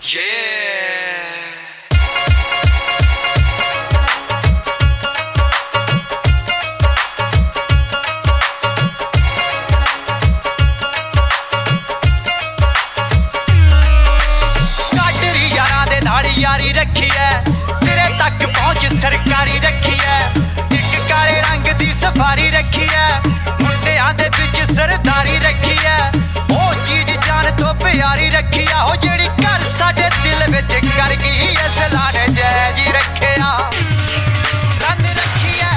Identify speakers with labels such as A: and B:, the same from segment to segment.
A: काटरी यारां दे नाल यारी रखी है, सिरे तक पहुंच सरकारी रखी है। एक काले रंग दी सफारी रखी है, मुंडियां दे विच सरदारी रखी है। ओ चीज जान तो प्यारी रखी है, हो जेड़ी घर साडे दिल विच कर गई। इस लाने जय जी रखिया रन रखिया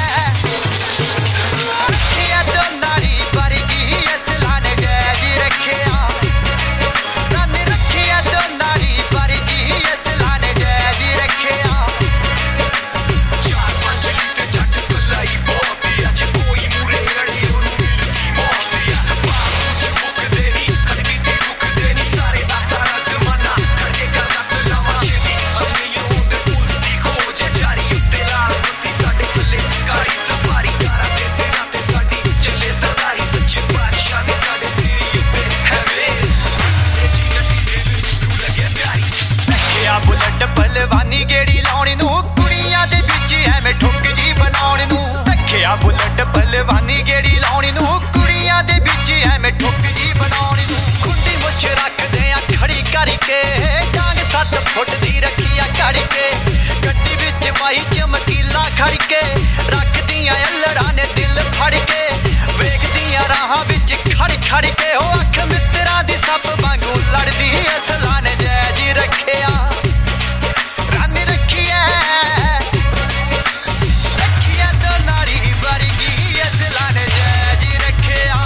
A: रखिया तो नारी वर्गी। इस लाने जय जी रखिया रन रखिया तो नारी वर्गी। इस लाने जय जी रखिया।
B: चार पंज लीटर जट भलाई बहुत अज कोई मूरे अड़ी ओनू मिलदी मौत कुछ मुकदे नी खड़की दी मुकदे नी सारे दा सारा जमाना करके गलदा सलामा छेदी अजमेर दे पुलिस दी खोज जारी उत्ते लाल बत्ती साडे थल्ले कारी सफारी कारा ते सिरा ते साडी चले सरदारी सच्चे बादशाह दे साडे सिरी उत्ते हैवे जी नटी दे तू लगे प्यारी
A: रखिया बुलट पहलवानी गेड़ी लाउण नूं कुड़ियां दे विच एवें ठुक जी बनाउण नूं। रखिया बुलट पहलवानी गेड़ी लाउण नूं कुड़ियां दे विच एवें ठुक जी बनाउण नूं। खुंडी मुੱਛ रखदे आ खड़ी करके डांग 7 फुट दी रखिया कड़ के गड्डी विच पाई चमकीला खड़ के रखदियां अल्लड़ां ने दिल फड़ के वेखदियां राहां विच खड़ खड़ के हो अख मित्रां दी सब वांगू लड़दी। इस लाने जय जी रखिया रन रखिया रखिया तो नारी वर्गी। इस लाने जय जी रखिया।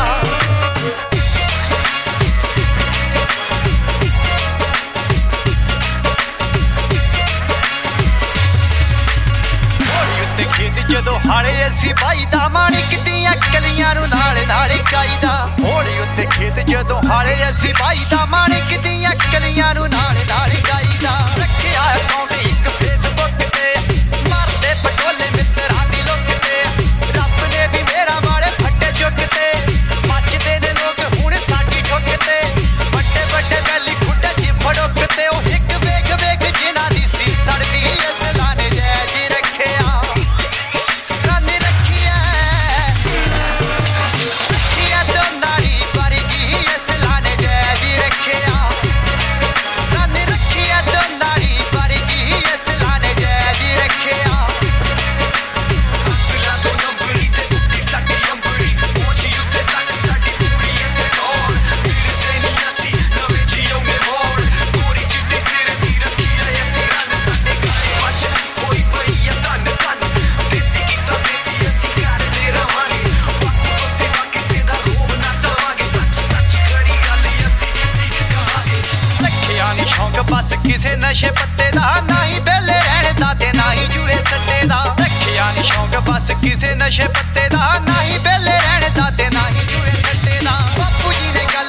A: ਹੋਲੀ ਉੱਤੇ ਖੇਤ ਜਦੋਂ ਹਾਲੇ ਅਸੀਂ ਬਾਈਦਾ ਮਾਣਿਕ ਦੀਆਂ ਕਲੀਆਂ ਨੂੰ ਨਾਲ ਨਾਲ ਗਾਈਦਾ। ਹੋਲੀ ਉੱਤੇ ਖੇਤ ਜਦੋਂ ਹਾਲੇ ਅਸੀਂ ਬਾਈਦਾ ਮਾਣਿਕ ਦੀਆਂ ਕਲੀਆਂ ਨੂੰ ਨਾਲ ਨਾਲ ਗਾਈਦਾ। ਰੱਖਿਆ ਅਕਾਊਂਟ ਇੱਕ ਫੇਸਬੁੱਕ ਤੇ ਮਾਰਦੇ ਪਟੋਲੇ ਮਿੱਤਰਾਂ ਦੀ ਲੁੱਕ ਤੇ ਰੱਬ ਨੇ ਵੀ ਮੇਰਾ ਵਾਲੇ ਫੱਟੇ ਚੁੱਕ ਤੇ ਮੱਚਦੇ ਨੇ ਲੋਕ ਹੁਣ ਸਾਡੀ ਠੁੱਕ ਤੇ ਵੱਡੇ ਵੱਡੇ ਬੈਲੀ ਖੁੱਡੇ ਜੀ ਫੜੋਕ ਤੇ ਉਹ ਇੱਕ ਵੇਖ ਵੇਖ ਜਿਨ੍ਹਾਂ ਦੀ ਸੀ ਸੜਦੀ। ਇਸ ਲਾਨੇ ਜੈ ਜੀ ਰੱਖਿਆ ਰਨ ਰੱਖਿਆ रखिया तो नारी वर्गी। इस लाने जय जी रखिया रन रखिया तो नारी वर्गी। इस लाने जय जी रखिया।
B: असला तो नंबरी ते उत्ती साडी अंबरी पहुंची उत्ते तक साडी पूरी ते दौड़ वीर सैनियासी नवे जियो ने मोड़ गोरी चिट्टे सिर दी रखिया ऐसी रन साडे गाए बच कोई पई तन तन देसी गीता देसी असी करदे रवांगे वक्त तो सिवा किसे दा रोब ना सवांगे सच सच करी गल असी कहांगे।
A: रखिया नी शौक बस किसे नशे पत्ते दा ना ही बेले रहने दा ते ना ही जूए सट्टे दा। रखिया नी शौक बस किसे नशे पत्ते दा ना ही बेले रहने दा ते ना ही जूए सट्टे दा। बापू जी ने गल